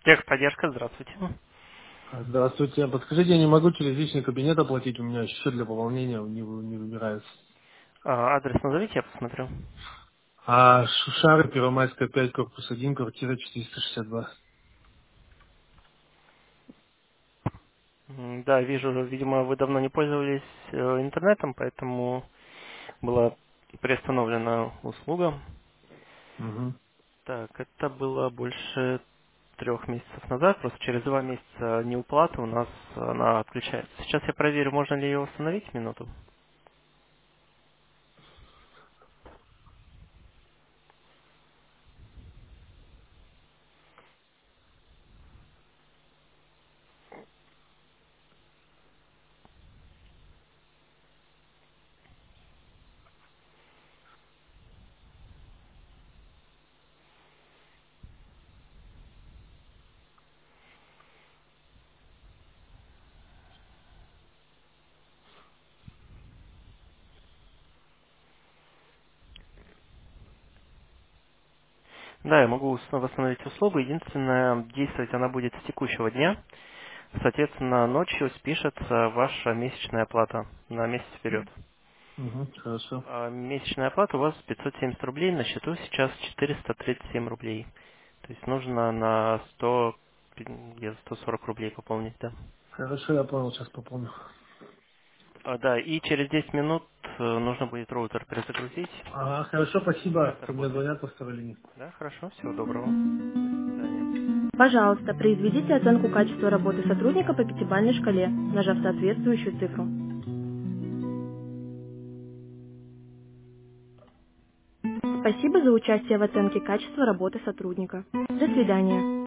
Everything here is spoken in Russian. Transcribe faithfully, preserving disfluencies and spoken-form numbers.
Техподдержка, здравствуйте. Здравствуйте. Подскажите, я не могу через личный кабинет оплатить, у меня счет для пополнения не, вы- не выбирается. А, адрес назовите, я посмотрю. А Шушара, Первомайская, пять, корпус один, квартира четыреста шестьдесят два. М, Да, вижу, видимо, вы давно не пользовались э, интернетом, поэтому была приостановлена услуга. Угу. Так, это было больше трех месяцев назад, просто через два месяца неуплаты у нас она отключается. Сейчас я проверю, можно ли ее восстановить минуту. Да, я могу ус- восстановить услугу. Единственное, действовать она будет с текущего дня. Соответственно, ночью спишется ваша месячная оплата на месяц вперед. Угу. Хорошо. А месячная оплата у вас пятьсот семьдесят рублей, на счету сейчас четыреста тридцать семь рублей. То есть нужно на сто, где-то сто сорок рублей пополнить, да. Хорошо, я понял, сейчас пополню. А, да, и через десять минут э, нужно будет роутер перезагрузить. Ага, хорошо, Тогда спасибо, это что мне работает. звонят по второй линии. Да, хорошо, всего доброго. До свидания. Пожалуйста, произведите оценку качества работы сотрудника по пятибалльной шкале, нажав соответствующую цифру. Спасибо за участие в оценке качества работы сотрудника. До свидания.